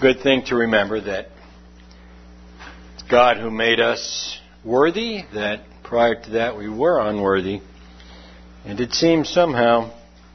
good thing to remember that it's God who made us worthy, that prior to that we were unworthy. And it seems somehow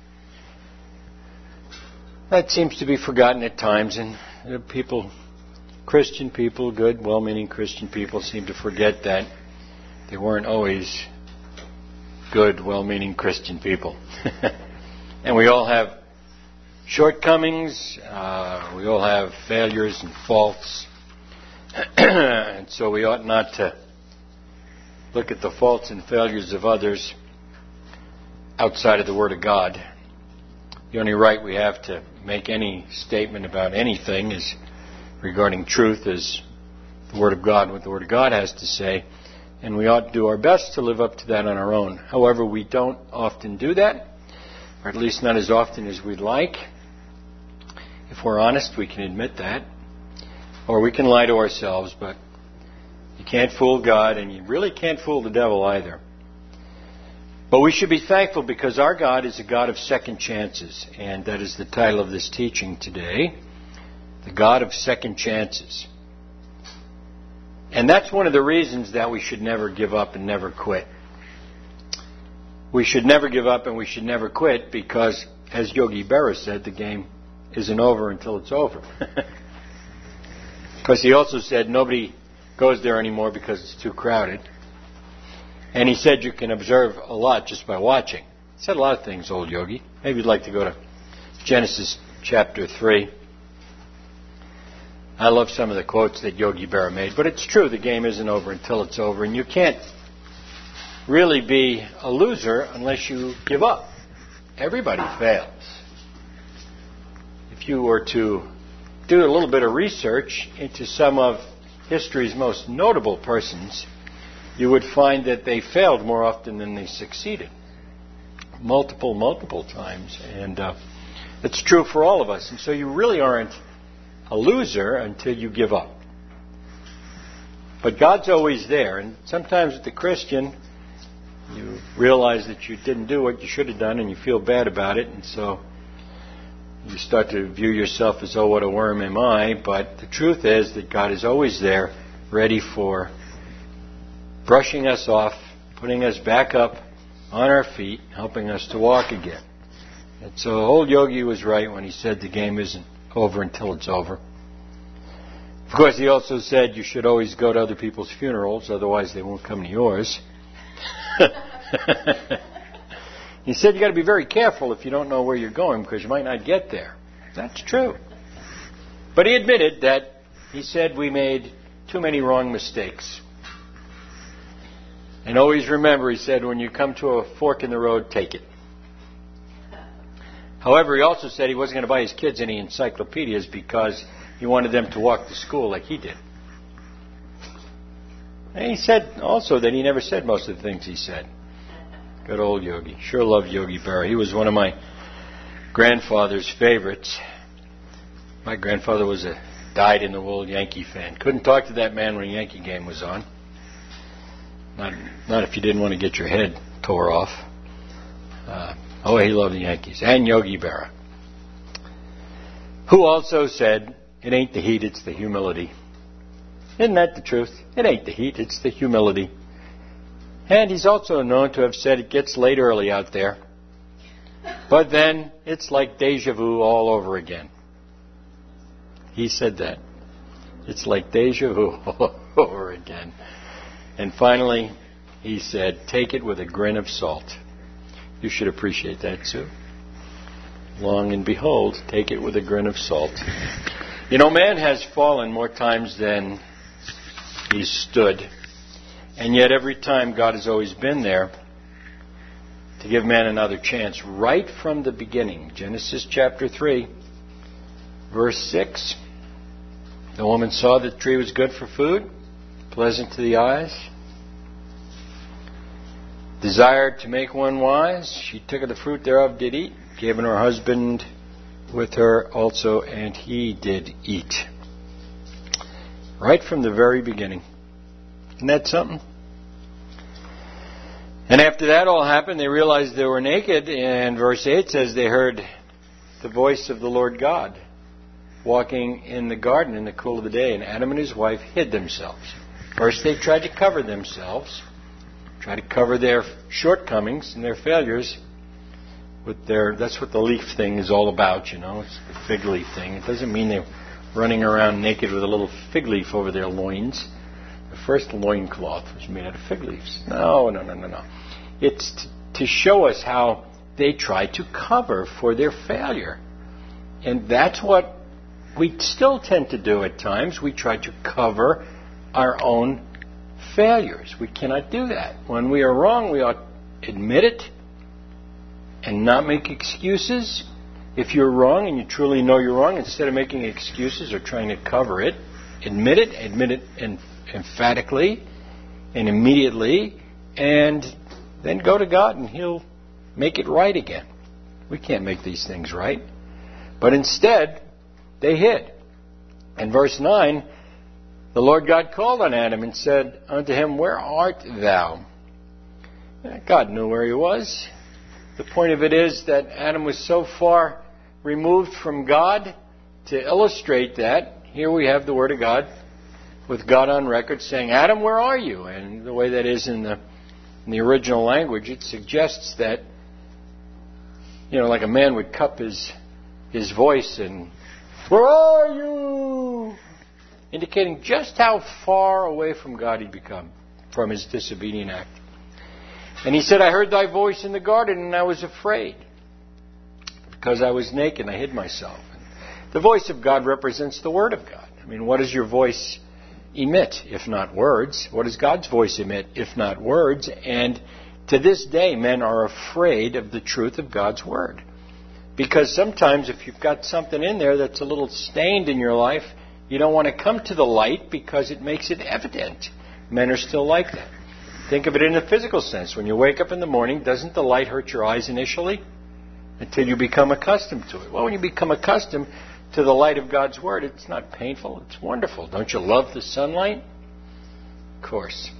that seems to be forgotten at times, and people, Christian people, good, well-meaning Christian people, seem to forget that they weren't always good, well-meaning Christian people. And we all have shortcomings, we all have failures and faults, and so we ought not to look at the faults and failures of others outside of the Word of God. The only right we have to make any statement about anything is regarding truth is the Word of God and what the Word of God has to say, and we ought to do our best to live up to that on our own. However, we don't often do that, or at least not as often as we'd like. If we're honest, we can admit that, or we can lie to ourselves, but you can't fool God, and you really can't fool the devil either. But we should be thankful because our God is a God of second chances, and that is the title of this teaching today, the God of second chances. And that's one of the reasons that we should never give up and never quit. We should never give up and we should never quit because, as Yogi Berra said, the game isn't over until it's over. Because he also said nobody goes there anymore because it's too crowded. And he said you can observe a lot just by watching. He said a lot of things, old Yogi. Maybe you'd like to go to Genesis chapter 3. I love some of the quotes that Yogi Berra made, but it's true, the game isn't over until it's over, and you can't really be a loser unless you give up. Everybody fails. If you were to do a little bit of research into some of history's most notable persons, you would find that they failed more often than they succeeded. Multiple times. And it's true for all of us. And so you really aren't a loser until you give up. But God's always there. And sometimes with the Christian, you realize that you didn't do what you should have done and you feel bad about it. And so you start to view yourself as, oh, what a worm am I. But the truth is that God is always there, ready for brushing us off, putting us back up on our feet, helping us to walk again. And so old Yogi was right when he said the game isn't over until it's over. Of course, he also said you should always go to other people's funerals, otherwise they won't come to yours. He said you got to be very careful if you don't know where you're going because you might not get there. That's true. But he admitted that, he said, we made too many wrong mistakes. And always remember, he said, when you come to a fork in the road, take it. However, he also said he wasn't going to buy his kids any encyclopedias because he wanted them to walk to school like he did. And he said also that he never said most of the things he said. Good old Yogi. Sure loved Yogi Berra. He was one of my grandfather's favorites. My grandfather was a dyed-in-the-wool Yankee fan. Couldn't talk to that man when a Yankee game was on. Not if you didn't want to get your head tore off. He loved the Yankees. And Yogi Berra, who also said, it ain't the heat, it's the humility. Isn't that the truth? It ain't the heat, it's the humility. And he's also known to have said it gets late early out there. But then it's like deja vu all over again. He said that. It's like deja vu all over again. And finally, he said, take it with a grain of salt. You should appreciate that too. Long and behold, take it with a grain of salt. You know, man has fallen more times than he's stood. And yet every time God has always been there to give man another chance right from the beginning. Genesis chapter 3, verse 6. The woman saw that the tree was good for food, pleasant to the eyes, desired to make one wise. She took of the fruit thereof, did eat, gave unto her husband with her also, and he did eat. Right from the very beginning. Isn't that something? And after that all happened, they realized they were naked, and verse 8 says they heard the voice of the Lord God. walking in the garden in the cool of the day, and Adam and his wife hid themselves. First they tried to cover themselves, tried to cover their shortcomings and their failures with that's what the leaf thing is all about, you know. It's the fig leaf thing. It doesn't mean they're running around naked with a little fig leaf over their loins. The first loincloth was made out of fig leaves. No. It's to show us how they tried to cover for their failure. And that's what we still tend to do at times. We try to cover our own failures. We cannot do that. When we are wrong, we ought to admit it and not make excuses. If you're wrong and you truly know you're wrong, instead of making excuses or trying to cover it, admit it emphatically and immediately, and then go to God and He'll make it right again. We can't make these things right. But instead, they hid. In verse 9, the Lord God called on Adam and said unto him, Where art thou? God knew where he was. The point of it is that Adam was so far removed from God. To illustrate that, here we have the Word of God, with God on record saying, Adam, where are you? And the way that is in the original language, it suggests that, you know, like a man would cup his voice and, where are you? Indicating just how far away from God he'd become from his disobedient act. And he said, I heard thy voice in the garden, and I was afraid, because I was naked and I hid myself. And the voice of God represents the Word of God. I mean, what does your voice emit, if not words? What does God's voice emit, if not words? And to this day, men are afraid of the truth of God's Word. Because sometimes if you've got something in there that's a little stained in your life, you don't want to come to the light because it makes it evident. Men are still like that. Think of it in a physical sense. When you wake up in the morning, doesn't the light hurt your eyes initially? Until you become accustomed to it. Well, when you become accustomed to the light of God's Word, it's not painful. It's wonderful. Don't you love the sunlight? Of course.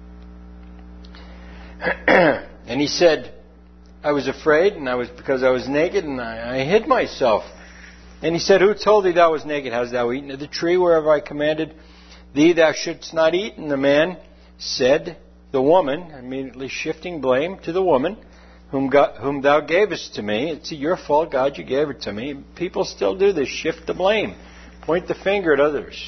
And he said, I was afraid, and because I was naked, and I hid myself. And he said, Who told thee thou was naked? Hast thou eaten of the tree wherever I commanded thee thou shouldst not eat? And the man said, The woman, immediately shifting blame to the woman, whom thou gavest to me. It's your fault, God, you gave it to me. People still do this, shift the blame, point the finger at others.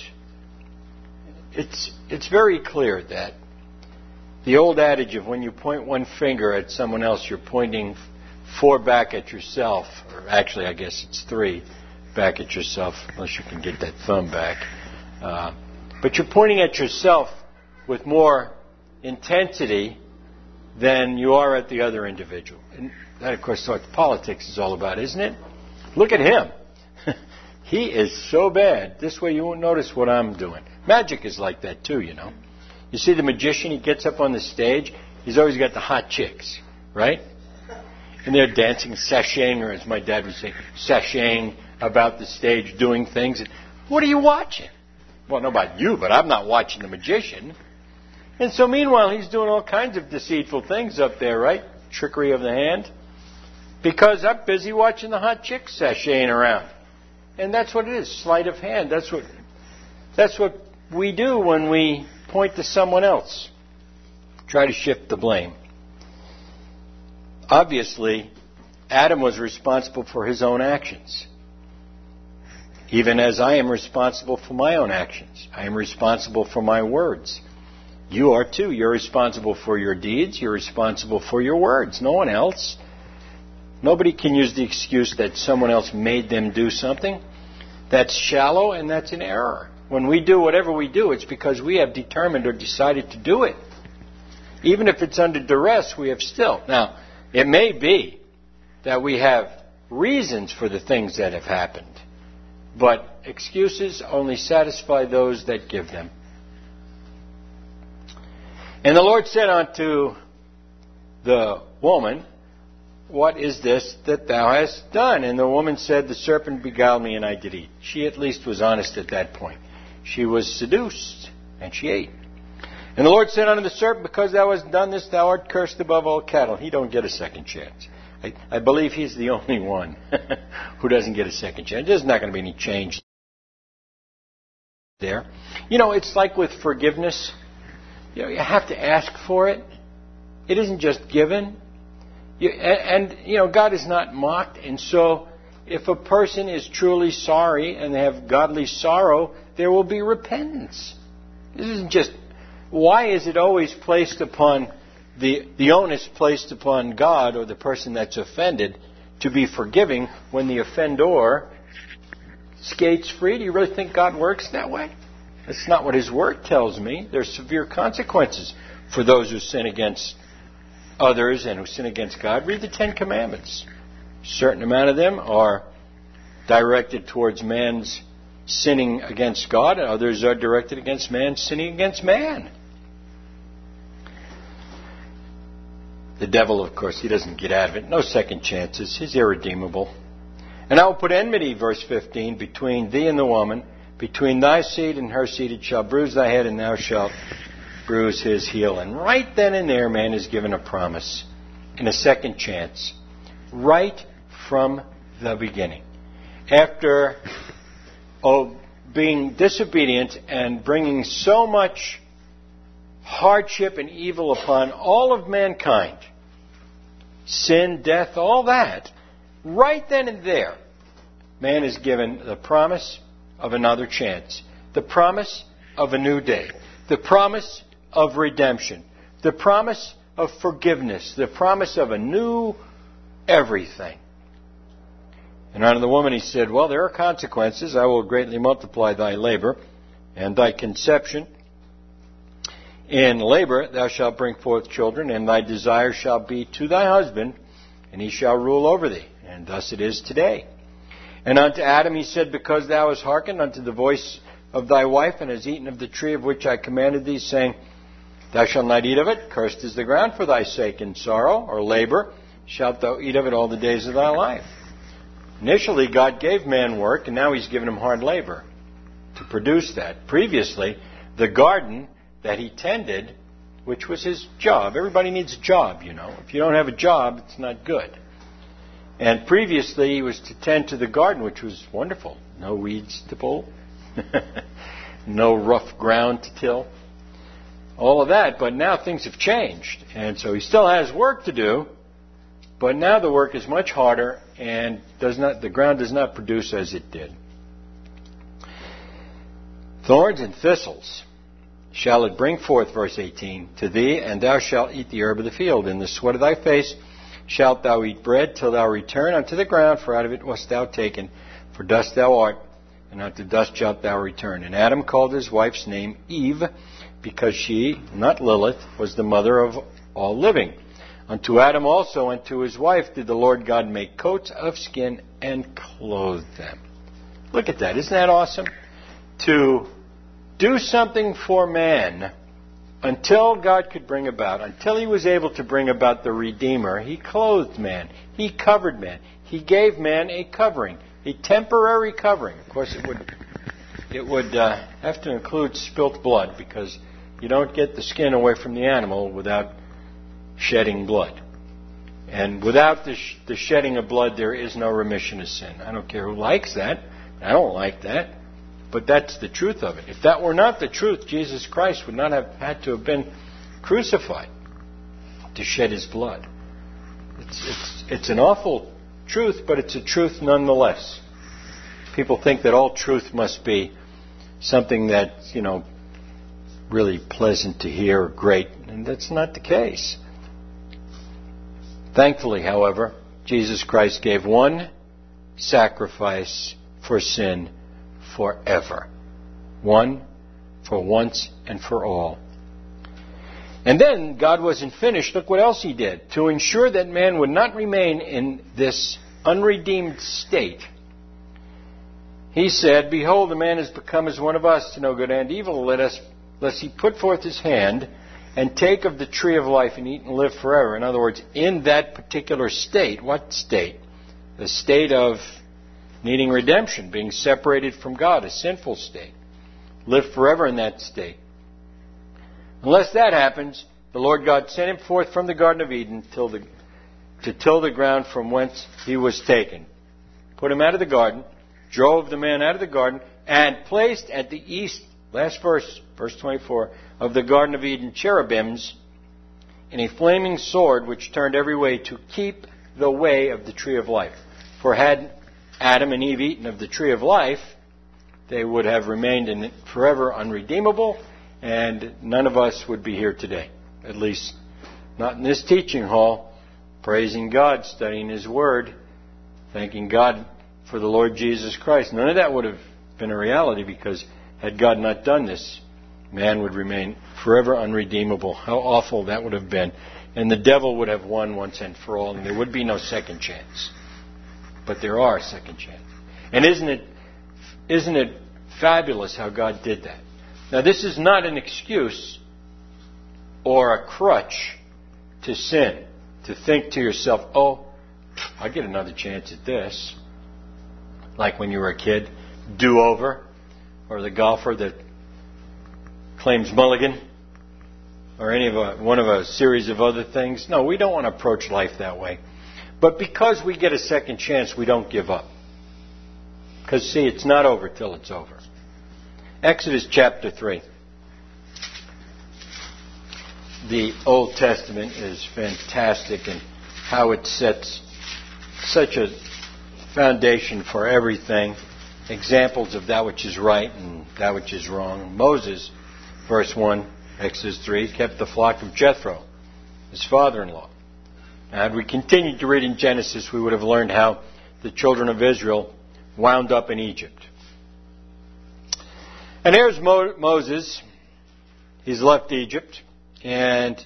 It's very clear that the old adage of when you point one finger at someone else, you're pointing 4 back at yourself, or actually I guess it's 3 back at yourself, unless you can get that thumb back. But you're pointing at yourself with more intensity than you are at the other individual. And that, of course, is what politics is all about, isn't it? Look at him. He is so bad. This way you won't notice what I'm doing. Magic is like that too, you know. You see the magician, he gets up on the stage, he's always got the hot chicks, right? And they're dancing, sashaying, or as my dad would say, sashaying about the stage, doing things. What are you watching? Well, I don't know about you, but I'm not watching the magician. And so meanwhile, he's doing all kinds of deceitful things up there, right? Trickery of the hand. Because I'm busy watching the hot chicks sashaying around. And that's what it is, sleight of hand. That's what we do when we point to someone else. Try to shift the blame. Obviously, Adam was responsible for his own actions. Even as I am responsible for my own actions. I am responsible for my words. You are too. You're responsible for your deeds. You're responsible for your words. No one else. Nobody can use the excuse that someone else made them do something. That's shallow and that's an error. When we do whatever we do, it's because we have determined or decided to do it. Even if it's under duress, we have still. Now, it may be that we have reasons for the things that have happened. But excuses only satisfy those that give them. And the Lord said unto the woman, What is this that thou hast done? And the woman said, The serpent beguiled me, and I did eat. She at least was honest at that point. She was seduced, and she ate. And the Lord said unto the serpent, Because thou hast done this, thou art cursed above all cattle. He don't get a second chance. I believe he's the only one who doesn't get a second chance. There's not going to be any change there. You know, it's like with forgiveness. You know, you have to ask for it. It isn't just given. God is not mocked. And so, if a person is truly sorry and they have godly sorrow, there will be repentance. This isn't just... Why is it always placed upon the onus placed upon God or the person that's offended to be forgiving when the offender skates free? Do you really think God works that way? That's not what His Word tells me. There's severe consequences for those who sin against others and who sin against God. Read the Ten Commandments. A certain amount of them are directed towards man's sinning against God, and others are directed against man sinning against man. The devil, of course, he doesn't get out of it. No second chances. He's irredeemable. And I will put enmity, verse 15, between thee and the woman, between thy seed and her seed. It shall bruise thy head, and thou shalt bruise his heel. And right then and there, man is given a promise and a second chance. Right from the beginning. After being disobedient and bringing so much hardship and evil upon all of mankind, sin, death, all that, right then and there, man is given the promise of another chance, the promise of a new day, the promise of redemption, the promise of forgiveness, the promise of a new everything. And unto the woman he said, well, there are consequences. I will greatly multiply thy labor and thy conception. In labor thou shalt bring forth children, and thy desire shall be to thy husband, and he shall rule over thee. And thus it is today. And unto Adam he said, because thou hast hearkened unto the voice of thy wife, and hast eaten of the tree of which I commanded thee, saying, thou shalt not eat of it, cursed is the ground for thy sake. In sorrow or labor shalt thou eat of it all the days of thy life. Initially, God gave man work, and now He's given him hard labor to produce that. Previously, the garden that he tended, which was his job. Everybody needs a job, you know. If you don't have a job, it's not good. And previously, he was to tend to the garden, which was wonderful. No weeds to pull. No rough ground to till. All of that. But now things have changed. And so he still has work to do. But now the work is much harder, and the ground does not produce as it did. Thorns and thistles shall it bring forth, verse 18, to thee, and thou shalt eat the herb of the field. In the sweat of thy face shalt thou eat bread till thou return unto the ground, for out of it wast thou taken. For dust thou art, and unto dust shalt thou return. And Adam called his wife's name Eve, because she, not Lilith, was the mother of all living. Unto Adam also and to his wife did the Lord God make coats of skin and clothe them. Look at that. Isn't that awesome? To do something for man until God could bring about, until He was able to bring about the Redeemer, He clothed man. He covered man. He gave man a covering, a temporary covering. Of course, it would have to include spilt blood, because you don't get the skin away from the animal without shedding blood. And without the shedding of blood, there is no remission of sin. I don't care who likes that. I don't like that. But that's the truth of it. If that were not the truth, Jesus Christ would not have had to have been crucified to shed His blood. It's an awful truth, but it's a truth nonetheless. People think that all truth must be something that, really pleasant to hear or great, and that's not the case. Thankfully, however, Jesus Christ gave one sacrifice for sin forever. One for once and for all. And then God wasn't finished. Look what else He did. To ensure that man would not remain in this unredeemed state, He said, behold, the man has become as one of us to know good and evil. Lest he put forth his hand and take of the tree of life and eat and live forever. In other words, in that particular state. What state? The state of needing redemption, being separated from God, a sinful state. Live forever in that state. Unless that happens, the Lord God sent him forth from the Garden of Eden to till the ground from whence he was taken. Put him out of the garden, drove the man out of the garden, and placed at the east, last verse, verse 24, of the Garden of Eden, cherubims in a flaming sword which turned every way to keep the way of the tree of life. For had Adam and Eve eaten of the tree of life, they would have remained in it forever unredeemable, and none of us would be here today. At least not in this teaching hall, praising God, studying His Word, thanking God for the Lord Jesus Christ. None of that would have been a reality, because had God not done this, man would remain forever unredeemable. How awful that would have been. And the devil would have won once and for all, and there would be no second chance. But there are second chances. And isn't it fabulous how God did that? Now, this is not an excuse or a crutch to sin, to think to yourself, oh, I'll get another chance at this. Like when you were a kid, do-over, or the golfer that claims mulligan, or one of a series of other things. No, we don't want to approach life that way. But because we get a second chance, we don't give up. Because, see, it's not over till it's over. Exodus chapter 3. The Old Testament is fantastic in how it sets such a foundation for everything. Examples of that which is right and that which is wrong. Moses, verse 1, Exodus 3, kept the flock of Jethro, his father-in-law. Now, had we continued to read in Genesis, we would have learned how the children of Israel wound up in Egypt. And here's Moses. He's left Egypt, and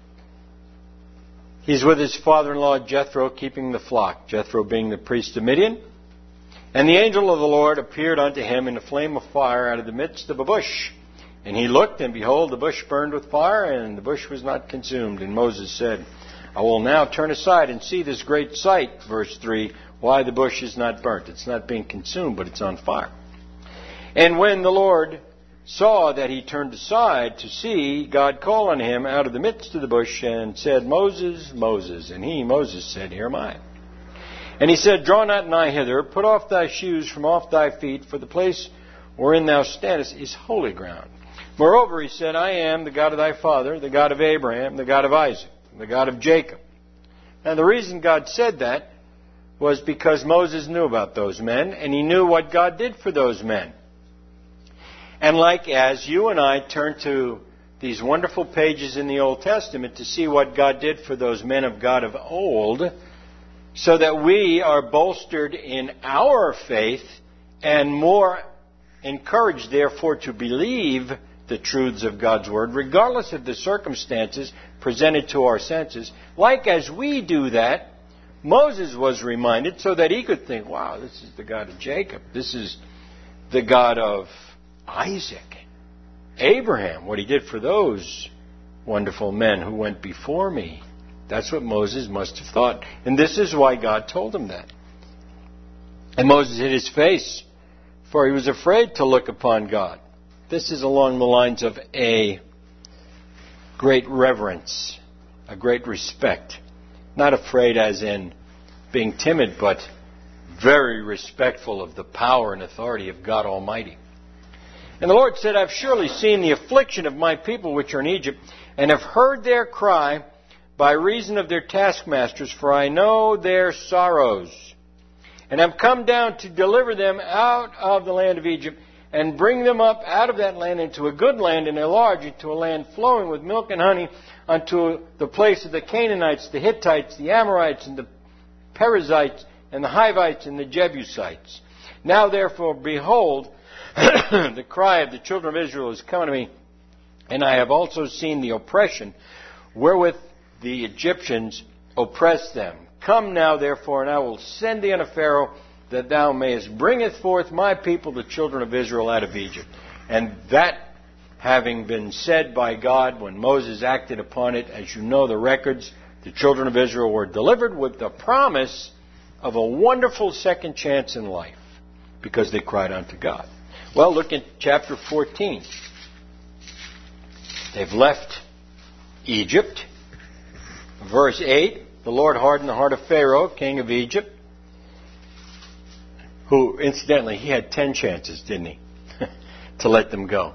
he's with his father-in-law Jethro, keeping the flock, Jethro being the priest of Midian. And the angel of the Lord appeared unto him in a flame of fire out of the midst of a bush. And he looked, and behold, the bush burned with fire, and the bush was not consumed. And Moses said, I will now turn aside and see this great sight, verse 3, why the bush is not burnt. It's not being consumed, but it's on fire. And when the Lord saw that he turned aside to see, God called on him out of the midst of the bush and said, Moses, Moses. And he, Moses, said, Here am I. And he said, Draw not nigh hither, put off thy shoes from off thy feet, for the place wherein thou standest is holy ground. Moreover, he said, I am the God of thy father, the God of Abraham, the God of Isaac, the God of Jacob. And the reason God said that was because Moses knew about those men, and he knew what God did for those men. And like as you and I turn to these wonderful pages in the Old Testament to see what God did for those men of God of old, so that we are bolstered in our faith and more encouraged, therefore, to believe the truths of God's Word, regardless of the circumstances presented to our senses. Like as we do that, Moses was reminded so that he could think, wow, this is the God of Jacob. This is the God of Isaac, Abraham, what he did for those wonderful men who went before me. That's what Moses must have thought. And this is why God told him that. And Moses hid his face, for he was afraid to look upon God. This is along the lines of a great reverence, a great respect. Not afraid as in being timid, but very respectful of the power and authority of God Almighty. And the Lord said, I've surely seen the affliction of my people which are in Egypt, and have heard their cry by reason of their taskmasters, for I know their sorrows. And have come down to deliver them out of the land of Egypt, and bring them up out of that land into a good land, and enlarge it to a land flowing with milk and honey, unto the place of the Canaanites, the Hittites, the Amorites, and the Perizzites, and the Hivites, and the Jebusites. Now therefore, behold, the cry of the children of Israel is come to me, and I have also seen the oppression wherewith the Egyptians oppress them. Come now therefore, and I will send thee unto Pharaoh, that thou mayest bringeth forth my people, the children of Israel, out of Egypt. And that having been said by God, when Moses acted upon it, as you know the records, the children of Israel were delivered with the promise of a wonderful second chance in life, because they cried unto God. Well, look at chapter 14. They've left Egypt. Verse 8, the Lord hardened the heart of Pharaoh, king of Egypt, who, incidentally, he had 10 chances, didn't he? to let them go.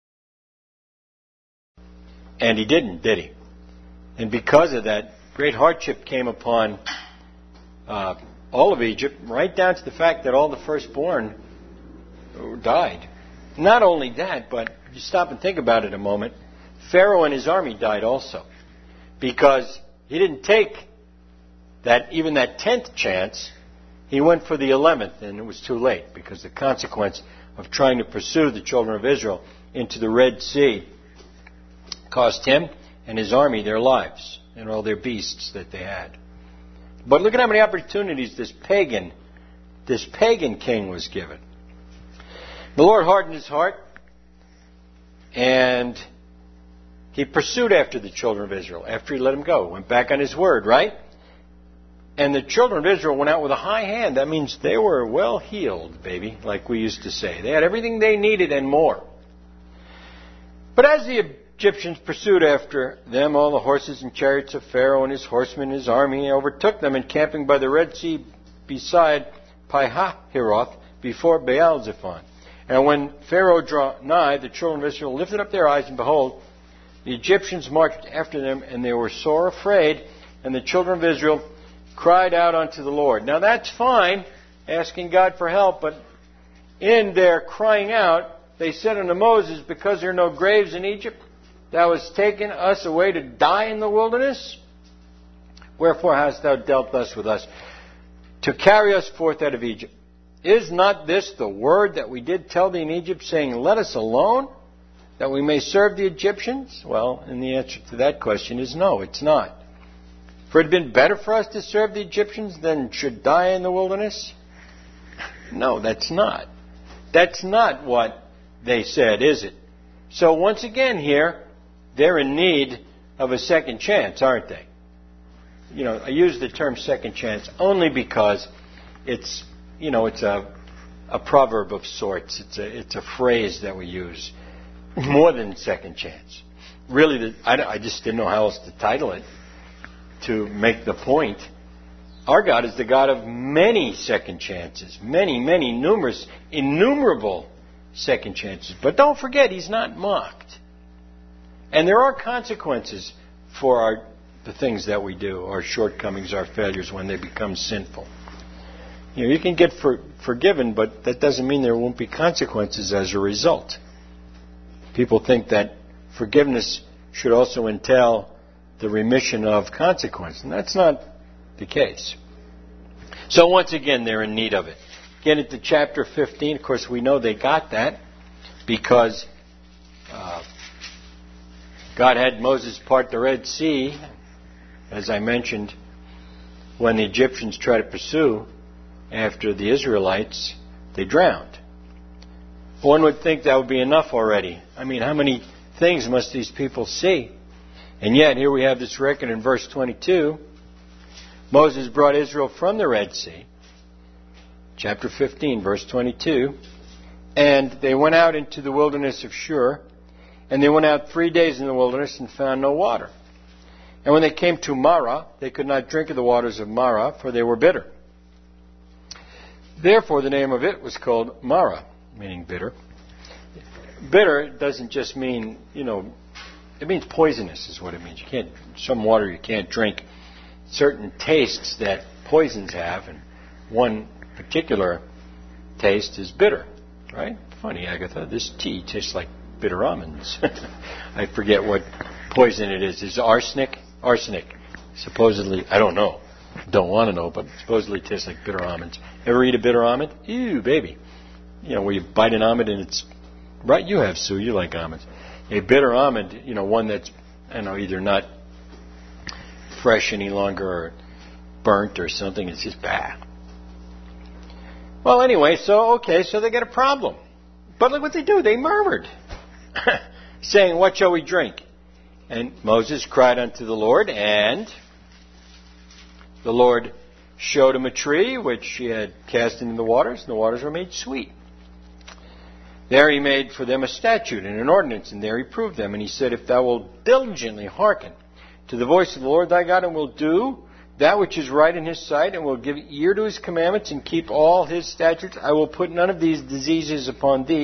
And he didn't, did he? And because of that, great hardship came upon all of Egypt, right down to the fact that all the firstborn died. Not only that, but if you stop and think about it a moment, Pharaoh and his army died also. Because he didn't take even that 10th chance. He went for the 11th, and it was too late, because the consequence of trying to pursue the children of Israel into the Red Sea cost him and his army their lives and all their beasts that they had. But look at how many opportunities this pagan king was given. The Lord hardened his heart, and he pursued after the children of Israel after he let them go. Went back on his word, right? And the children of Israel went out with a high hand. That means they were well heeled, baby, like we used to say. They had everything they needed and more. But as the Egyptians pursued after them, all the horses and chariots of Pharaoh and his horsemen and his army overtook them, encamping by the Red Sea beside Pi-hahiroth before Baal-zephon. And when Pharaoh drew nigh, the children of Israel lifted up their eyes, and behold, the Egyptians marched after them, and they were sore afraid, and the children of Israel cried out unto the Lord. Now that's fine, asking God for help, but in their crying out, they said unto Moses, because there are no graves in Egypt, thou hast taken us away to die in the wilderness? Wherefore hast thou dealt thus with us, to carry us forth out of Egypt? Is not this the word that we did tell thee in Egypt, saying, let us alone, that we may serve the Egyptians? Well, and the answer to that question is no, it's not. For it had been better for us to serve the Egyptians than should die in the wilderness? No, that's not. That's not what they said, is it? So once again here, they're in need of a second chance, aren't they? You know, I use the term second chance only because it's a proverb of sorts. It's a phrase that we use more than second chance. Really, I just didn't know how else to title it to make the point. Our God is the God of many second chances. Many, numerous, innumerable second chances. But don't forget, He's not mocked. And there are consequences for the things that we do, our shortcomings, our failures, when they become sinful. You know, you can get forgiven, but that doesn't mean there won't be consequences as a result. People think that forgiveness should also entail the remission of consequence, and that's not the case. So once again, they're in need of it. Get into chapter 15. Of course, we know they got that because God had Moses part the Red Sea, as I mentioned, when the Egyptians tried to pursue after the Israelites, they drowned. One would think that would be enough already. I mean, how many things must these people see? And yet, here we have this record in verse 22. Moses brought Israel from the Red Sea. Chapter 15, verse 22. And they went out into the wilderness of Shur. And they went out 3 days in the wilderness and found no water. And when they came to Marah, they could not drink of the waters of Marah, for they were bitter. Therefore, the name of it was called Marah, meaning bitter. Bitter doesn't just mean, it means poisonous is what it means. Some water you can't drink. Certain tastes that poisons have, and one particular taste is bitter, right? Funny, Agatha, this tea tastes like bitter almonds. I forget what poison it is. Is it arsenic? Arsenic. Supposedly, I don't know. Don't want to know, but supposedly it tastes like bitter almonds. Ever eat a bitter almond? Ew, baby. Where you bite an almond and it's... Right, you have, Sue. You like almonds. A bitter almond, one that's, either not fresh any longer or burnt or something. It's just bad. Well, anyway, so they got a problem. But look what they do. They murmured, saying, what shall we drink? And Moses cried unto the Lord, and the Lord showed him a tree which he had cast into the waters, and the waters were made sweet. There he made for them a statute and an ordinance, and there he proved them. And he said, if thou wilt diligently hearken to the voice of the Lord thy God, and will do that which is right in his sight, and will give ear to his commandments, and keep all his statutes, I will put none of these diseases upon thee,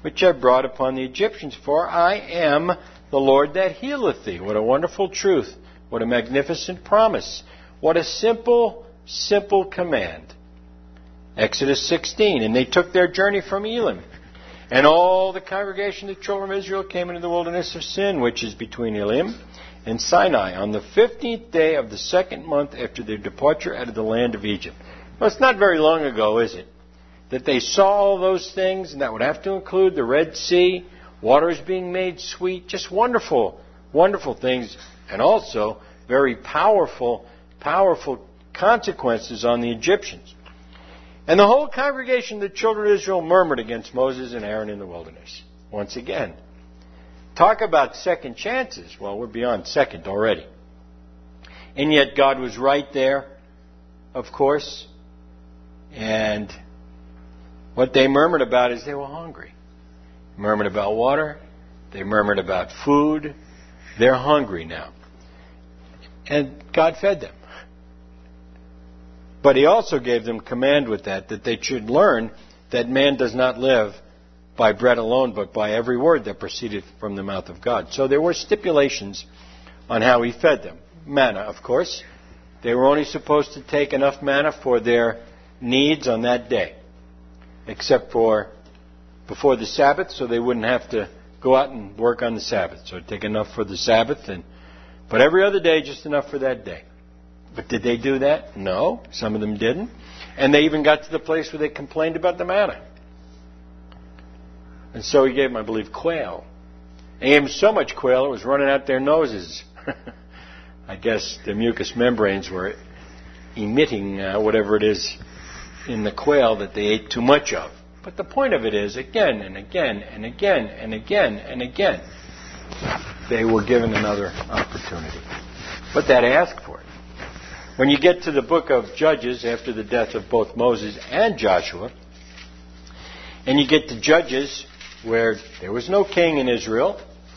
which I brought upon the Egyptians, for I am the Lord that healeth thee. What a wonderful truth. What a magnificent promise. What a simple, simple command. Exodus 16, and they took their journey from Elim. And all the congregation of the children of Israel came into the wilderness of Sin, which is between Elim and Sinai, on the 15th day of the 2nd month after their departure out of the land of Egypt. Well, it's not very long ago, is it, that they saw all those things, and that would have to include the Red Sea, waters being made sweet, just wonderful, wonderful things, and also very powerful, powerful consequences on the Egyptians. And the whole congregation of the children of Israel murmured against Moses and Aaron in the wilderness. Once again, talk about second chances. Well, we're beyond second already. And yet God was right there, of course. And what they murmured about is they were hungry. They murmured about water. They murmured about food. They're hungry now. And God fed them. But He also gave them command with that they should learn that man does not live by bread alone, but by every word that proceeded from the mouth of God. So there were stipulations on how He fed them. Manna, of course. They were only supposed to take enough manna for their needs on that day, except for before the Sabbath, so they wouldn't have to go out and work on the Sabbath. So take enough for the Sabbath, but every other day, just enough for that day. But did they do that? No, some of them didn't. And they even got to the place where they complained about the manna. And so He gave them, I believe, quail. And He gave them so much quail it was running out their noses. I guess the mucous membranes were emitting whatever it is in the quail that they ate too much of. But the point of it is, again and again and again and again and again, they were given another opportunity. But that asked for it. When you get to the book of Judges, after the death of both Moses and Joshua, and you get to Judges, where there was no king in Israel,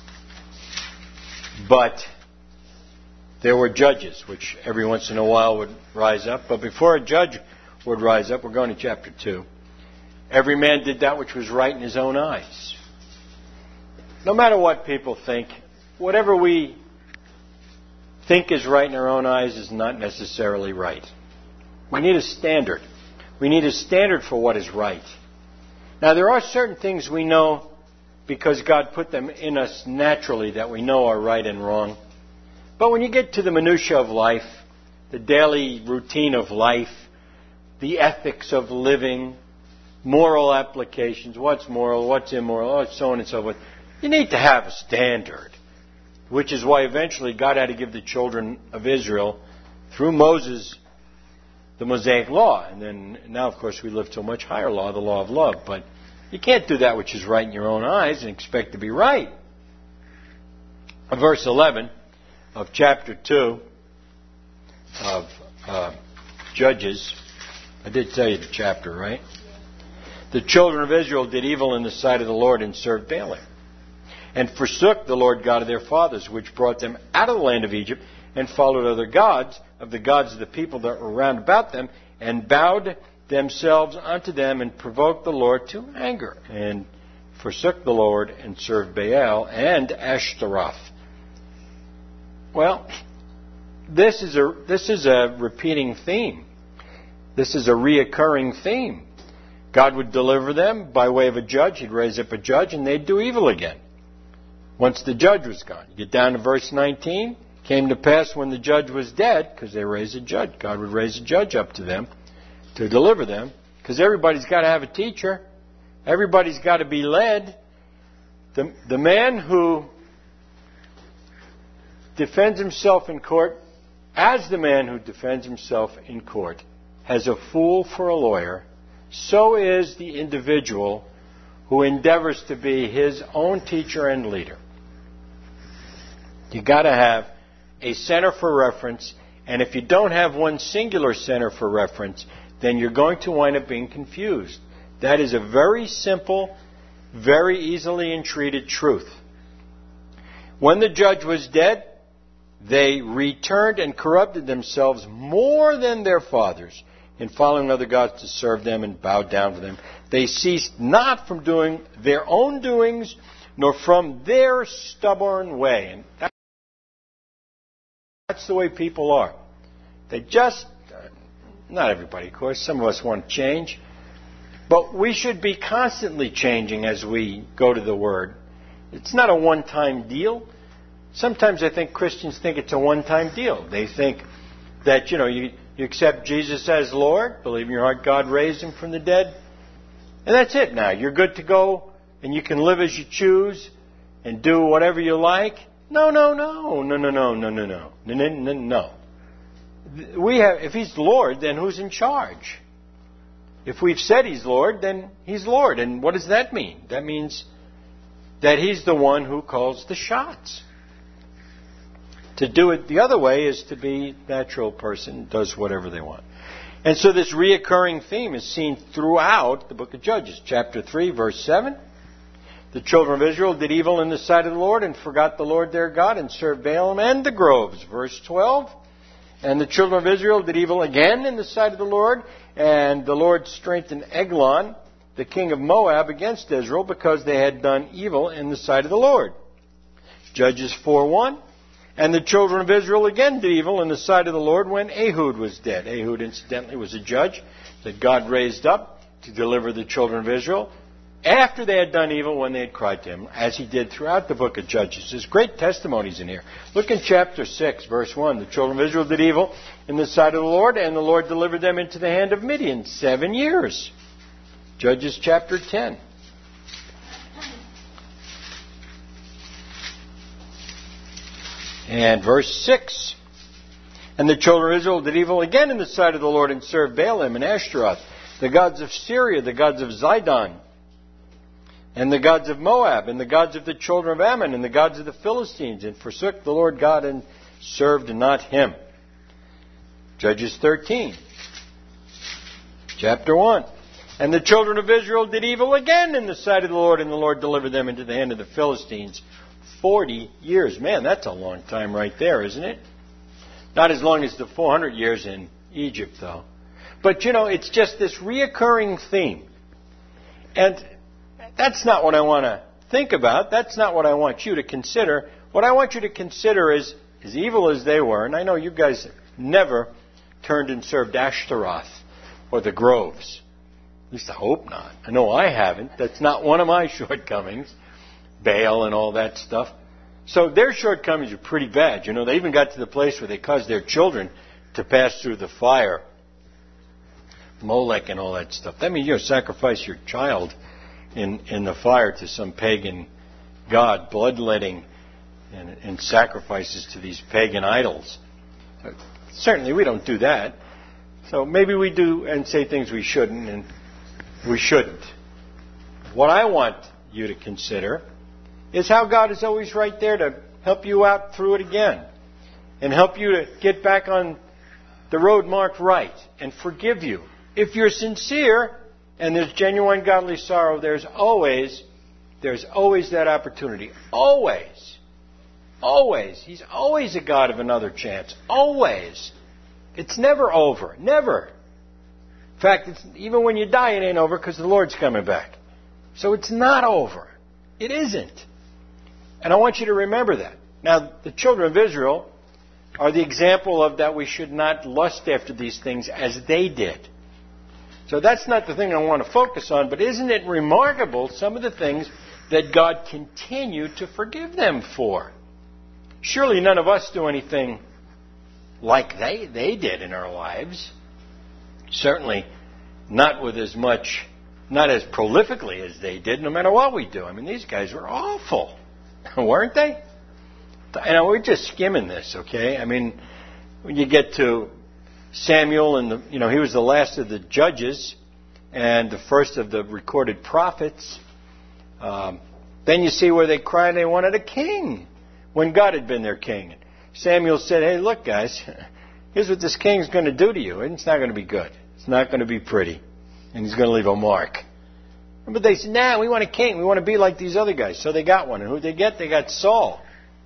but there were judges, which every once in a while would rise up. But before a judge would rise up, we're going to chapter 2, every man did that which was right in his own eyes. No matter what people think, whatever we think is right in our own eyes is not necessarily right. We need a standard. We need a standard for what is right. Now, there are certain things we know because God put them in us naturally that we know are right and wrong. But when you get to the minutiae of life, the daily routine of life, the ethics of living, moral applications, what's moral, what's immoral, so on and so forth, you need to have a standard. Which is why eventually God had to give the children of Israel, through Moses, the Mosaic Law. And then now, of course, we live to a much higher law, the law of love. But you can't do that which is right in your own eyes and expect to be right. Verse 11 of chapter 2 of Judges. I did tell you the chapter, right? The children of Israel did evil in the sight of the Lord and served Baalim, and forsook the Lord God of their fathers, which brought them out of the land of Egypt, and followed other gods, of the gods of the people that were round about them, and bowed themselves unto them, and provoked the Lord to anger, and forsook the Lord, and served Baal and Ashtaroth. Well, this is a repeating theme. This is a reoccurring theme. God would deliver them by way of a judge. He'd raise up a judge, and they'd do evil again. Once the judge was gone. You get down to verse 19. Came to pass when the judge was dead, because they raised a judge. God would raise a judge up to them to deliver them, because everybody's got to have a teacher. Everybody's got to be led. The man who defends himself in court, as the man who defends himself in court has a fool for a lawyer, so is the individual who endeavors to be his own teacher and leader. You've got to have a center for reference, and if you don't have one singular center for reference, then you're going to wind up being confused. That is a very simple, very easily entreated truth. When the judge was dead, they returned and corrupted themselves more than their fathers, in following other gods to serve them and bow down to them. They ceased not from doing their own doings, nor from their stubborn way. And that's the way people are. They just, not everybody, of course, some of us want to change, but we should be constantly changing as we go to the Word. It's not a one-time deal. Sometimes I think Christians think it's a one-time deal. They think that, you accept Jesus as Lord, believe in your heart God raised Him from the dead, and that's it now. You're good to go, and you can live as you choose and do whatever you like. No. If He's Lord, then who's in charge? If we've said He's Lord, then He's Lord. And what does that mean? That means that He's the one who calls the shots. To do it the other way is to be a natural person, does whatever they want. And so this reoccurring theme is seen throughout the book of Judges. Chapter 3, verse 7. The children of Israel did evil in the sight of the Lord and forgot the Lord their God and served Baalim and the groves. Verse 12. And the children of Israel did evil again in the sight of the Lord, and the Lord strengthened Eglon, the king of Moab, against Israel because they had done evil in the sight of the Lord. Judges 4:1. And the children of Israel again did evil in the sight of the Lord when Ehud was dead. Ehud, incidentally, was a judge that God raised up to deliver the children of Israel after they had done evil when they had cried to Him, as He did throughout the book of Judges. There's great testimonies in here. Look in chapter 6, verse 1. The children of Israel did evil in the sight of the Lord, and the Lord delivered them into the hand of Midian 7 years. Judges chapter 10. And verse 6. And the children of Israel did evil again in the sight of the Lord and served Baalim and Ashtaroth, the gods of Syria, the gods of Zidon, and the gods of Moab, and the gods of the children of Ammon, and the gods of the Philistines, and forsook the Lord God and served not Him. Judges 13. Chapter 1. And the children of Israel did evil again in the sight of the Lord, and the Lord delivered them into the hand of the Philistines 40 years. Man, that's a long time right there, isn't it? Not as long as the 400 years in Egypt, though. But, it's just this reoccurring theme. And that's not what I want to think about. That's not what I want you to consider. What I want you to consider is, as evil as they were, and I know you guys never turned and served Ashtaroth or the groves. At least I hope not. I know I haven't. That's not one of my shortcomings. Baal and all that stuff. So their shortcomings are pretty bad. They even got to the place where they caused their children to pass through the fire. Molech and all that stuff. That means sacrifice your child in the fire to some pagan god, bloodletting and sacrifices to these pagan idols. Certainly we don't do that. So maybe we do and say things we shouldn't, and we shouldn't. What I want you to consider is how God is always right there to help you out through it again and help you to get back on the road marked right and forgive you. If you're sincere and there's genuine godly sorrow, there's always that opportunity. Always. Always. He's always a God of another chance. Always. It's never over. Never. In fact, even when you die, it ain't over because the Lord's coming back. So it's not over. It isn't. And I want you to remember that. Now, the children of Israel are the example of that we should not lust after these things as they did. So that's not the thing I want to focus on, but isn't it remarkable some of the things that God continued to forgive them for? Surely none of us do anything like they did in our lives. Certainly not with as much, not as prolifically as they did, no matter what we do. I mean, these guys were awful, weren't they? And we're just skimming this, okay? I mean, when you get to Samuel, and he was the last of the judges and the first of the recorded prophets. Then you see where they cried they wanted a king when God had been their king. Samuel said, hey, look, guys, here's what this king's going to do to you. And it's not going to be good. It's not going to be pretty. And he's going to leave a mark. But they said, nah, we want a king. We want to be like these other guys. So they got one. And who did they get? They got Saul.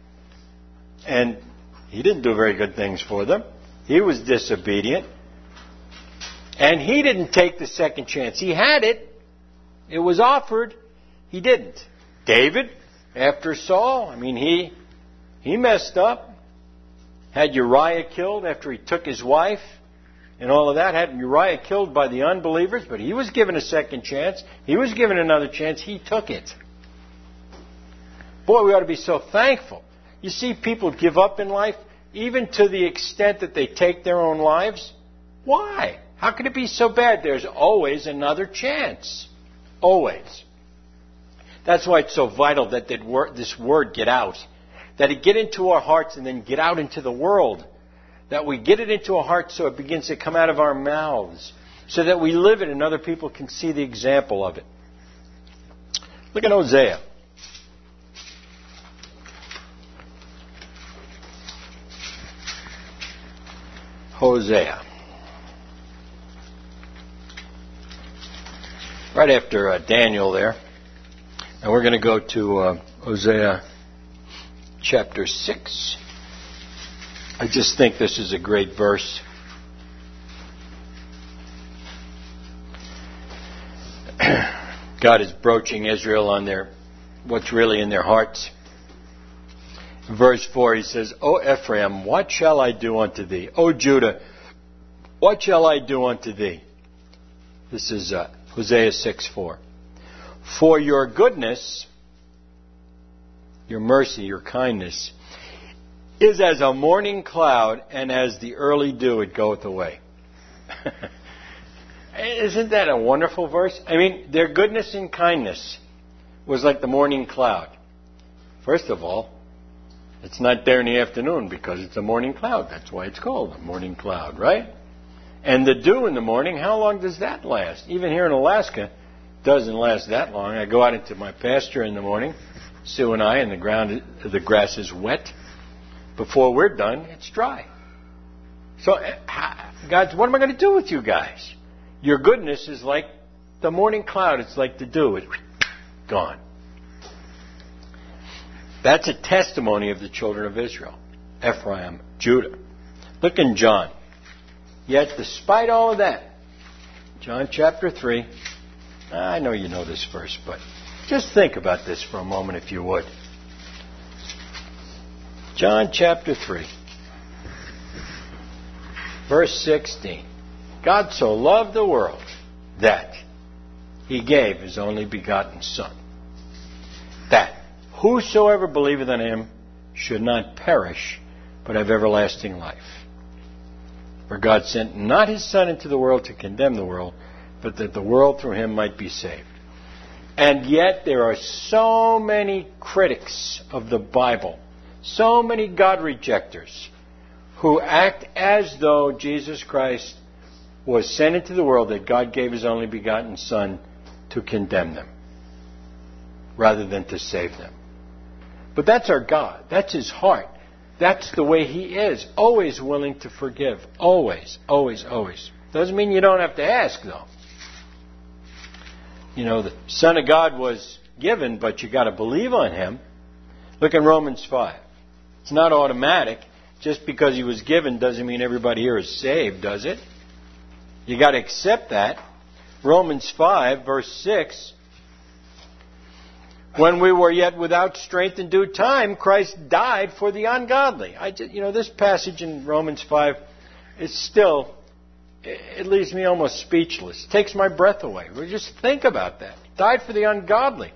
And he didn't do very good things for them. He was disobedient. And he didn't take the second chance. He had it. It was offered. He didn't. David, after Saul, he messed up. Had Uriah killed after he took his wife and all of that. Had Uriah killed by the unbelievers, but he was given a second chance. He was given another chance. He took it. Boy, we ought to be so thankful. You see people give up in life, even to the extent that they take their own lives. Why? How could it be so bad? There's always another chance. Always. That's why it's so vital that this word get out. That it get into our hearts and then get out into the world. That we get it into our hearts so it begins to come out of our mouths. So that we live it and other people can see the example of it. Look at Hosea. Hosea. Right after Daniel there. And we're going to go to Hosea chapter 6. I just think this is a great verse. God is broaching Israel on what's really in their hearts. In verse 4 he says, O Ephraim, what shall I do unto thee? O Judah, what shall I do unto thee? This is Hosea 6:4. For your goodness, your mercy, your kindness, is as a morning cloud, and as the early dew it goeth away. Isn't that a wonderful verse? Their goodness and kindness was like the morning cloud. First of all, it's not there in the afternoon because it's a morning cloud. That's why it's called a morning cloud, right? And the dew in the morning, how long does that last? Even here in Alaska, it doesn't last that long. I go out into my pasture in the morning, Sue and I, and the grass is wet. Before we're done, it's dry. So, God, what am I going to do with you guys? Your goodness is like the morning cloud. It's like the dew. It's gone. That's a testimony of the children of Israel. Ephraim, Judah. Look in John. Yet, despite all of that, John chapter 3, I know you know this verse, but just think about this for a moment if you would. John chapter 3, verse 16. God so loved the world that He gave His only begotten Son, that whosoever believeth on Him should not perish, but have everlasting life. For God sent not His Son into the world to condemn the world, but that the world through Him might be saved. And yet there are so many critics of the Bible, so many God rejectors, who act as though Jesus Christ was sent into the world, that God gave His only begotten Son to condemn them, rather than to save them. But that's our God. That's His heart. That's the way He is. Always willing to forgive. Always, always, always. Doesn't mean you don't have to ask, though. You know, the Son of God was given, but you got to believe on Him. Look in Romans 5. It's not automatic. Just because He was given doesn't mean everybody here is saved, does it? You got to accept that. Romans 5, verse 6. When we were yet without strength in due time, Christ died for the ungodly. This passage in Romans 5 is still, it leaves me almost speechless. It takes my breath away. Just think about that. Died for the ungodly.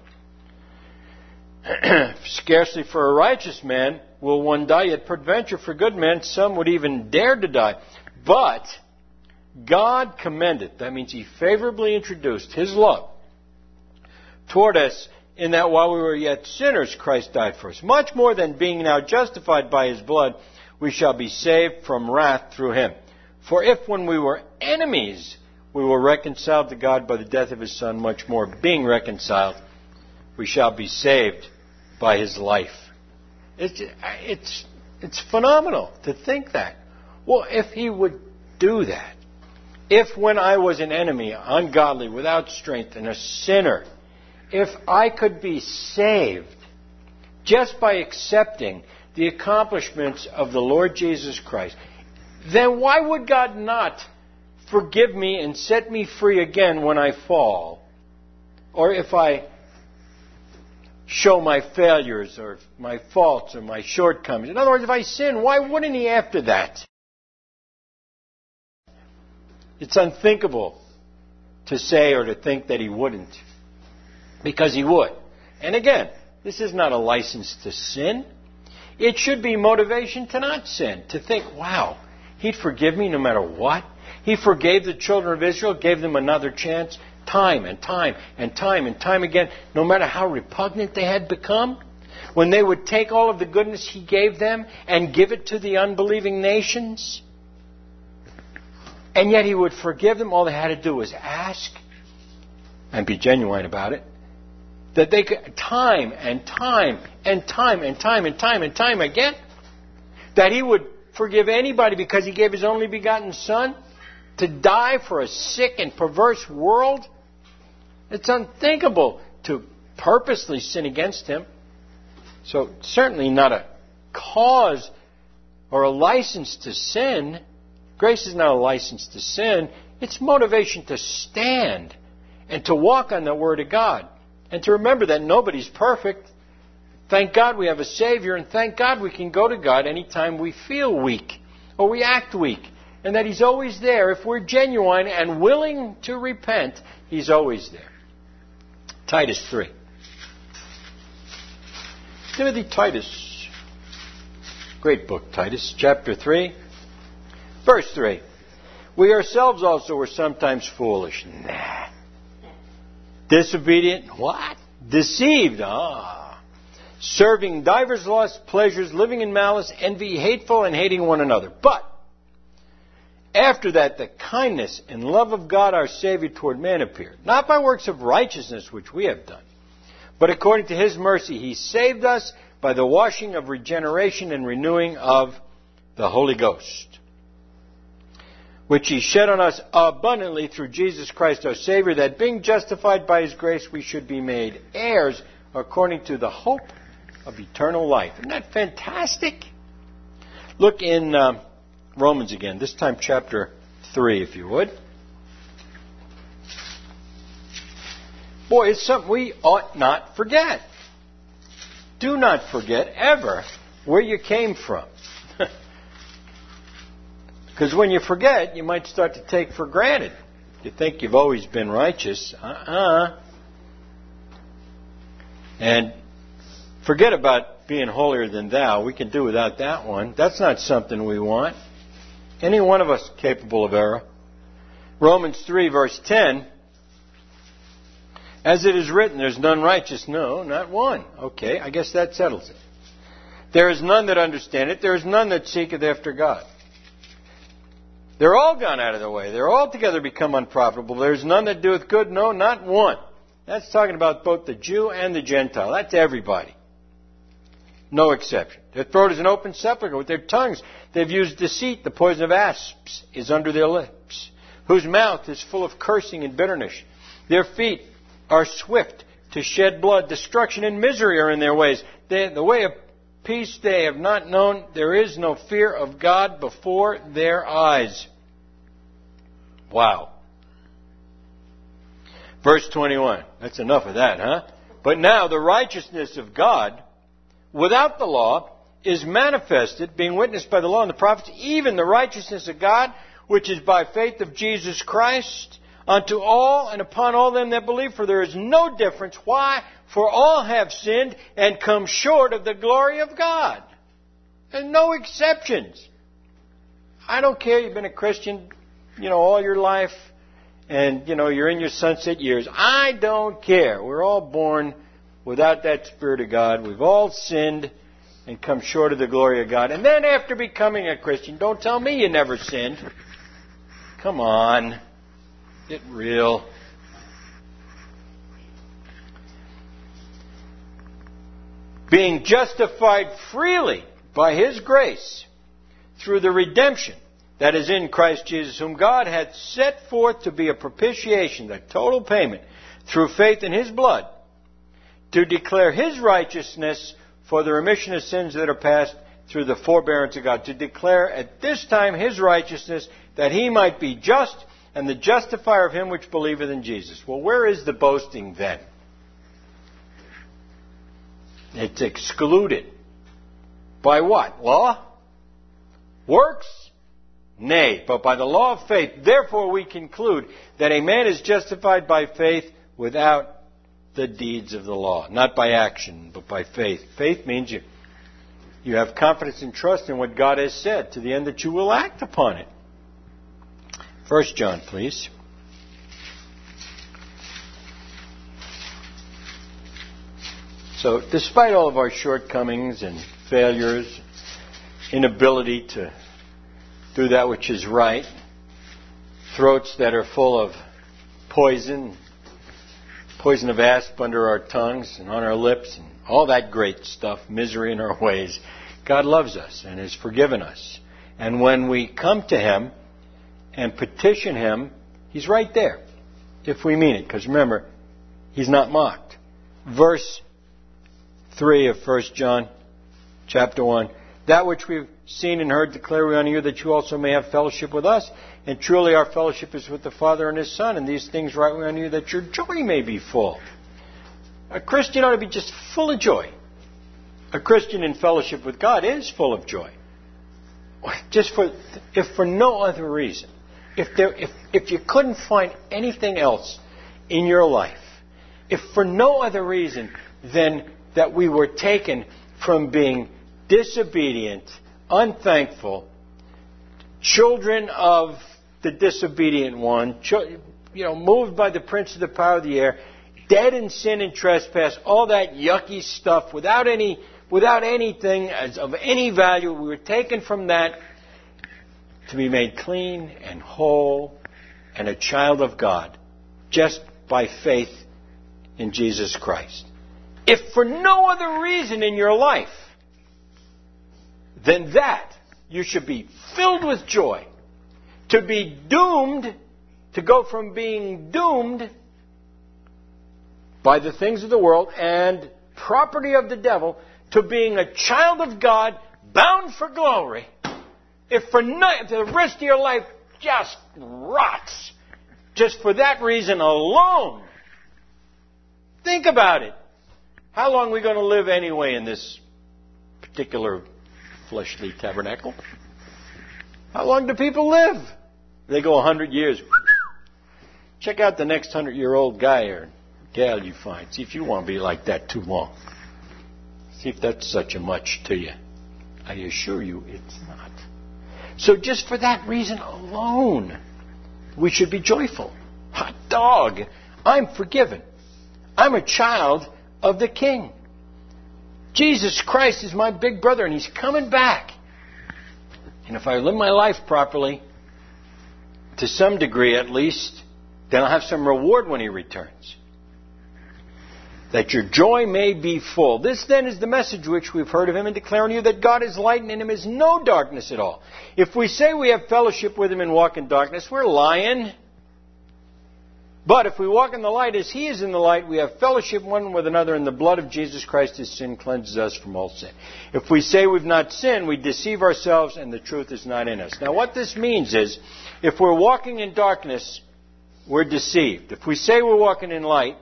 Scarcely for a righteous man will one die, yet peradventure for good men some would even dare to die. But God commended, that means He favorably introduced His love toward us, in that while we were yet sinners, Christ died for us. Much more than being now justified by His blood, we shall be saved from wrath through Him. For if when we were enemies, we were reconciled to God by the death of His Son, much more being reconciled, we shall be saved by His life. It's phenomenal to think that. Well, if He would do that, if when I was an enemy, ungodly, without strength, and a sinner, if I could be saved just by accepting the accomplishments of the Lord Jesus Christ, then why would God not forgive me and set me free again when I fall, or if I show my failures or my faults or my shortcomings. In other words, if I sin, why wouldn't He after that? It's unthinkable to say or to think that He wouldn't, because He would. And again, this is not a license to sin. It should be motivation to not sin, to think, wow, He'd forgive me no matter what. He forgave the children of Israel, gave them another chance, time and time and time and time again, no matter how repugnant they had become. When they would take all of the goodness He gave them and give it to the unbelieving nations, and yet He would forgive them. All they had to do was ask and be genuine about it. That they could, time and time and time and time and time and time again, that He would forgive anybody because He gave His only begotten Son to die for a sick and perverse world. It's unthinkable to purposely sin against Him. So certainly not a cause or a license to sin. Grace is not a license to sin. It's motivation to stand and to walk on the Word of God. And to remember that nobody's perfect. Thank God we have a Savior, and thank God we can go to God anytime we feel weak or we act weak. And that He's always there. If we're genuine and willing to repent, He's always there. Titus 3. Timothy Titus. Great book, Titus. Chapter 3. Verse 3. We ourselves also were sometimes foolish. Nah. Disobedient. What? Deceived. Serving divers lost pleasures, living in malice, envy, hateful, and hating one another. But after that, the kindness and love of God our Savior toward man appeared, not by works of righteousness which we have done, but according to His mercy He saved us by the washing of regeneration and renewing of the Holy Ghost, which He shed on us abundantly through Jesus Christ our Savior, that being justified by His grace we should be made heirs according to the hope of eternal life. Isn't that fantastic? Look in Romans again, this time chapter 3, if you would. Boy, it's something we ought not forget. Do not forget ever where you came from. Because when you forget, you might start to take for granted. You think you've always been righteous. And forget about being holier than thou. We can do without that one. That's not something we want. Any one of us capable of error. Romans 3, verse 10. As it is written, there's none righteous. No, not one. Okay, I guess that settles it. There is none that understandeth. There is none that seeketh after God. They're all gone out of the way. They're altogether become unprofitable. There's none that doeth good. No, not one. That's talking about both the Jew and the Gentile. That's everybody. No exception. Their throat is an open sepulchre. With their tongues they've used deceit. The poison of asps is under their lips, whose mouth is full of cursing and bitterness. Their feet are swift to shed blood. Destruction and misery are in their ways. The way of peace they have not known. There is no fear of God before their eyes. Wow. Verse 21. That's enough of that, huh? But now the righteousness of God without the law is manifested, being witnessed by the law and the prophets, even the righteousness of God, which is by faith of Jesus Christ, unto all and upon all them that believe. For there is no difference. Why? For all have sinned and come short of the glory of God. There's no exceptions. I don't care. You've been a Christian, all your life, and, you're in your sunset years. I don't care. We're all born without that Spirit of God. We've all sinned and come short of the glory of God. And then after becoming a Christian, don't tell me you never sinned. Come on. Get real. Being justified freely by His grace through the redemption that is in Christ Jesus, whom God hath set forth to be a propitiation, the total payment, through faith in His blood, to declare His righteousness for the remission of sins that are past through the forbearance of God. To declare at this time His righteousness, that He might be just and the justifier of him which believeth in Jesus. Well, where is the boasting then? It's excluded. By what? Law? Works? Nay, but by the law of faith. Therefore we conclude that a man is justified by faith without the deeds of the law. Not by action, but by faith. Faith means you have confidence and trust in what God has said to the end that you will act upon it. 1 John, please. So, despite all of our shortcomings and failures, inability to do that which is right, throats that are full of poison of asp under our tongues and on our lips, and all that great stuff, misery in our ways, God loves us and has forgiven us. And when we come to Him and petition Him, He's right there, if we mean it. Because remember, He's not mocked. Verse 3 of 1 John chapter 1. That which we've seen and heard declare we unto you, that you also may have fellowship with us. And truly our fellowship is with the Father and His Son. And these things write we unto you, that your joy may be full. A Christian ought to be just full of joy. A Christian in fellowship with God is full of joy. If for no other reason. If you couldn't find anything else in your life, if for no other reason than that we were taken from being disobedient, unthankful, children of the disobedient one, moved by the prince of the power of the air, dead in sin and trespass, all that yucky stuff, without anything of any value, we were taken from that to be made clean and whole and a child of God just by faith in Jesus Christ. If for no other reason in your life than that, you should be filled with joy. To be doomed, to go from being doomed by the things of the world and property of the devil to being a child of God bound for glory, if the rest of your life just rots, just for that reason alone, think about it. How long are we going to live anyway in this particular fleshly tabernacle? How long do people live? They go 100 years. Check out the next 100-year-old guy or gal you find. See if you want to be like that too long. See if that's such a much to you. I assure you it's not. So just for that reason alone, we should be joyful. Hot dog! I'm forgiven. I'm a child of the King. Jesus Christ is my big brother, and He's coming back. And if I live my life properly, to some degree at least, then I'll have some reward when He returns. That your joy may be full. This then is the message which we've heard of Him and declare unto you, that God is light and in Him is no darkness at all. If we say we have fellowship with Him and walk in darkness, we're lying. But if we walk in the light as He is in the light, we have fellowship one with another, and the blood of Jesus Christ, His sin, cleanses us from all sin. If we say we've not sinned, we deceive ourselves, and the truth is not in us. Now what this means is, if we're walking in darkness, we're deceived. If we say we're walking in light,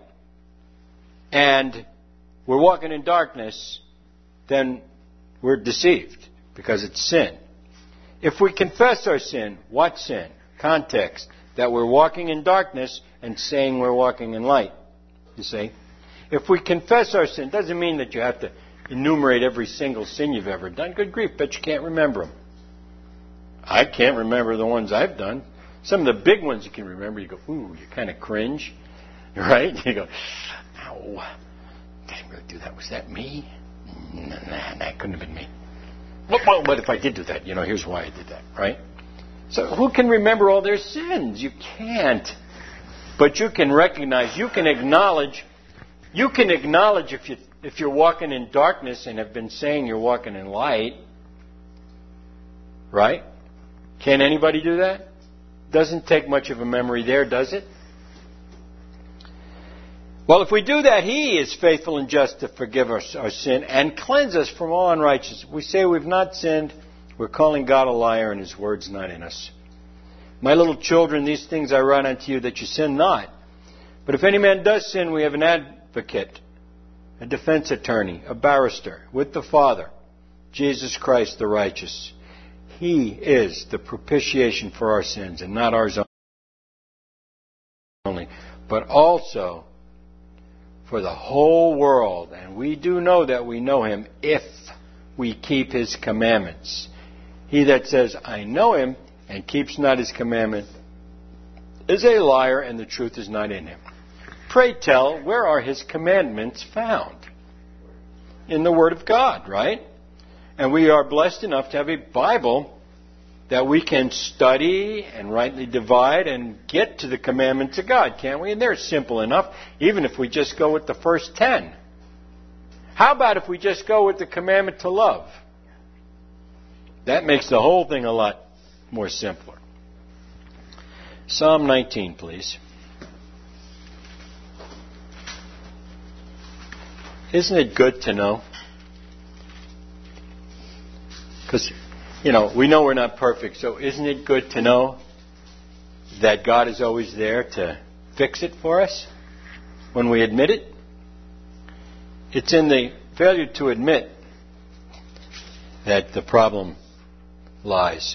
and we're walking in darkness, then we're deceived, because it's sin. If we confess our sin, what sin? Context. That we're walking in darkness and saying we're walking in light. You see? If we confess our sin, doesn't mean that you have to enumerate every single sin you've ever done. Good grief, but you can't remember them. I can't remember the ones I've done. Some of the big ones you can remember. You go, ooh, you kind of cringe. Right? You go, ow, did I really do that? Was that me? Nah, that couldn't have been me. Well, but if I did do that, here's why I did that, right? So who can remember all their sins? You can't. But you can recognize, you can acknowledge if you're walking in darkness and have been saying you're walking in light. Right? Can anybody do that? Doesn't take much of a memory there, does it? Well, if we do that, He is faithful and just to forgive our sin and cleanse us from all unrighteousness. If we say we've not sinned, we're calling God a liar and His word's not in us. My little children, these things I write unto you, that you sin not. But if any man does sin, we have an advocate, a defense attorney, a barrister, with the Father, Jesus Christ the righteous. He is the propitiation for our sins, and not ours only, but also for the whole world. And we do know that we know Him if we keep His commandments. He that says, I know Him, and keeps not His commandment, is a liar, and the truth is not in him. Pray tell, where are His commandments found? In the Word of God, right? And we are blessed enough to have a Bible that we can study and rightly divide and get to the commandments of God, can't we? And they're simple enough, even if we just go with the first 10. How about if we just go with the commandment to love? That makes the whole thing a lot more simpler. Psalm 19, please. Isn't it good to know? Because, we know we're not perfect, so isn't it good to know that God is always there to fix it for us when we admit it? It's in the failure to admit that the problem lies.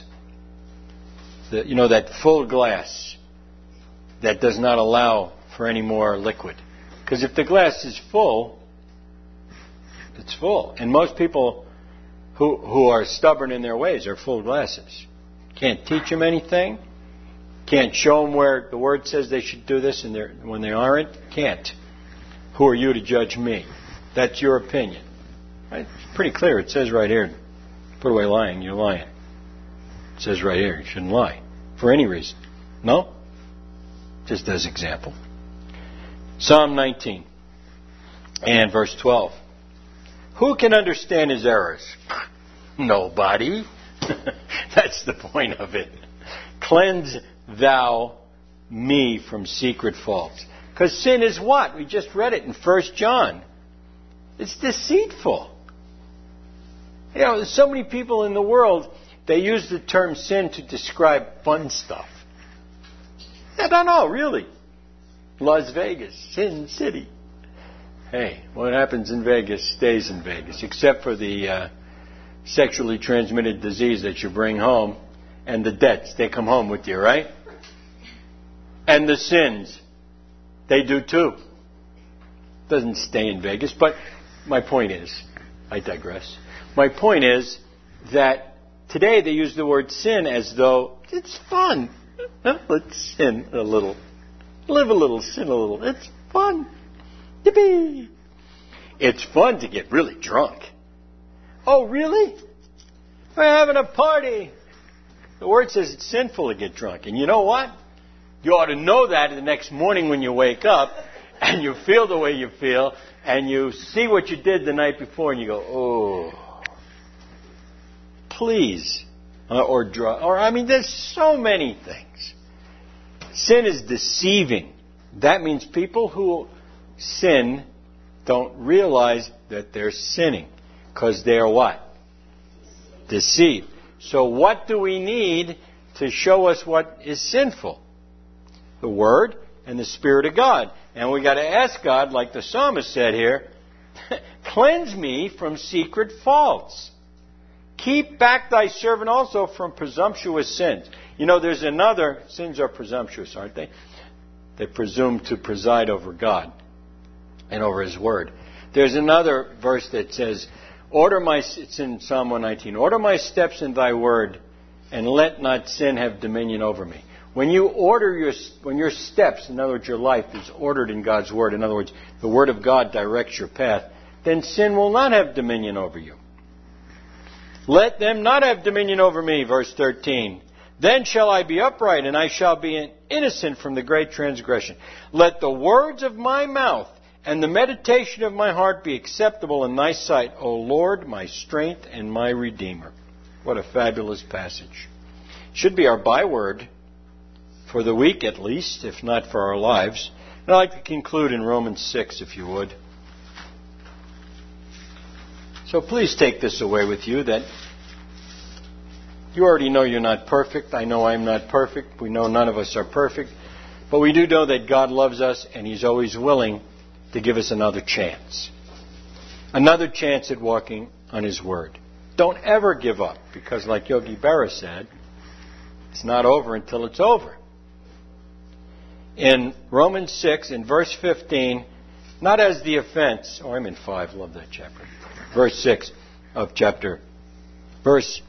That full glass that does not allow for any more liquid. Because if the glass is full, it's full. And most people who are stubborn in their ways are full glasses. Can't teach them anything. Can't show them where the Word says they should do this and when they aren't. Can't. Who are you to judge me? That's your opinion. Right? It's pretty clear. It says right here, put away lying, you're lying. It says right here, you shouldn't lie. For any reason. No? Just as example. Psalm 19 and verse 12. Who can understand his errors? Nobody. That's the point of it. Cleanse thou me from secret faults. Because sin is what? We just read it in 1 John. It's deceitful. There's so many people in the world, they use the term sin to describe fun stuff. I don't know, really. Las Vegas, Sin City. Hey, what happens in Vegas stays in Vegas, except for the sexually transmitted disease that you bring home and the debts. They come home with you, right? And the sins. They do too. Doesn't stay in Vegas. But my point is, I digress. My point is that today they use the word sin as though it's fun. Let's sin a little. Live a little, sin a little. It's fun. Yippee! It's fun to get really drunk. Oh, really? We're having a party. The Word says it's sinful to get drunk. And you know what? You ought to know that the next morning when you wake up and you feel the way you feel and you see what you did the night before and you go, oh, please. There's so many things. Sin is deceiving. That means people who sin don't realize that they're sinning because they're what? Deceived. So what do we need to show us what is sinful? The Word and the Spirit of God. And we got to ask God, like the psalmist said here, cleanse me from secret faults. Keep back thy servant also from presumptuous sins. There's another, sins are presumptuous, aren't they? They presume to preside over God and over His Word. There's another verse that says, it's in Psalm 119, order my steps in thy word, and let not sin have dominion over me. When your steps, in other words, your life is ordered in God's Word, in other words, the Word of God directs your path, then sin will not have dominion over you. Let them not have dominion over me, verse 13. Then shall I be upright, and I shall be innocent from the great transgression. Let the words of my mouth and the meditation of my heart be acceptable in thy sight, O Lord, my strength and my Redeemer. What a fabulous passage. Should be our byword for the week at least, if not for our lives. And I'd like to conclude in Romans 6, if you would. So please take this away with you, that You already know you're not perfect. I know I'm not perfect. We know none of us are perfect. But we do know that God loves us, and He's always willing to give us another chance. Another chance at walking on His Word. Don't ever give up, because like Yogi Berra said, it's not over until it's over. In Romans 6, in verse 15, not as the offense, I'm in 5, love that chapter. Verse 6 of chapter, verse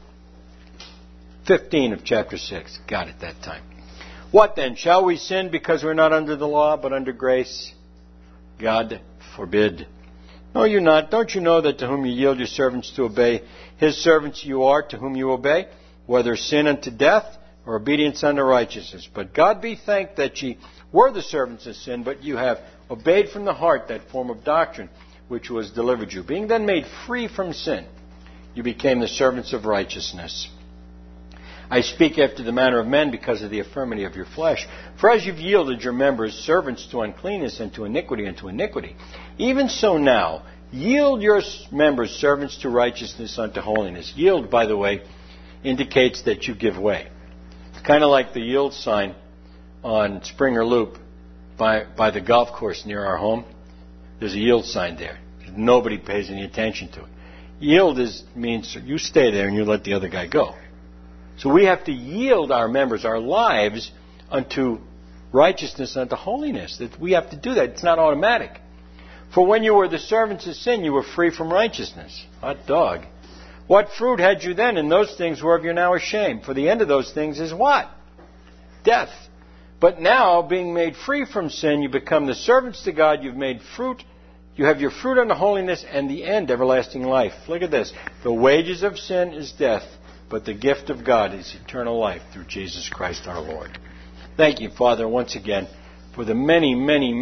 15 of chapter 6. Got it that time. What then? Shall we sin because we're not under the law, but under grace? God forbid. No, you're not. Don't you know that to whom you yield your servants to obey, His servants you are to whom you obey, whether sin unto death or obedience unto righteousness? But God be thanked that ye were the servants of sin, but you have obeyed from the heart that form of doctrine which was delivered you. Being then made free from sin, you became the servants of righteousness. I speak after the manner of men because of the infirmity of your flesh. For as you've yielded your members servants to uncleanness and to iniquity, even so now yield your members servants to righteousness unto holiness. Yield, by the way, indicates that you give way. It's kind of like the yield sign on Springer Loop by the golf course near our home. There's a yield sign there. Nobody pays any attention to it. Yield means you stay there and you let the other guy go. So we have to yield our members, our lives, unto righteousness, unto holiness. That we have to do that. It's not automatic. For when you were the servants of sin, you were free from righteousness. Hot dog. What fruit had you then in those things whereof you're now ashamed? For the end of those things is what? Death. But now, being made free from sin, you become the servants to God. You've made fruit. You have your fruit unto holiness, and the end, everlasting life. Look at this. The wages of sin is death, but the gift of God is eternal life through Jesus Christ our Lord. Thank you, Father, once again, for the many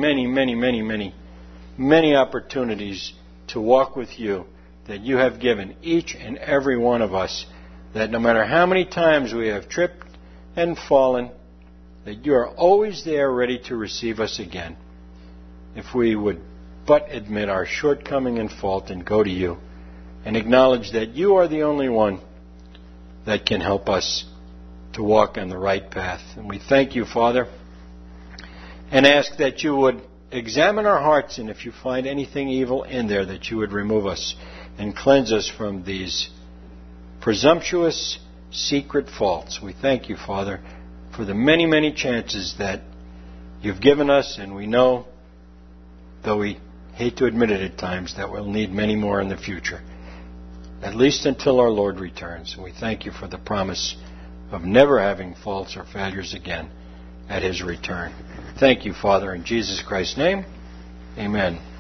opportunities to walk with you that you have given each and every one of us, that no matter how many times we have tripped and fallen, that you are always there ready to receive us again, if we would but admit our shortcoming and fault and go to you and acknowledge that you are the only one that can help us to walk on the right path. And we thank you, Father, and ask that you would examine our hearts, and if you find anything evil in there, that you would remove us and cleanse us from these presumptuous, secret faults. We thank you, Father, for the many chances that you've given us, and we know, though we hate to admit it at times, that we'll need many more in the future, at least until our Lord returns. And we thank you for the promise of never having faults or failures again at His return. Thank you, Father, in Jesus Christ's name. Amen.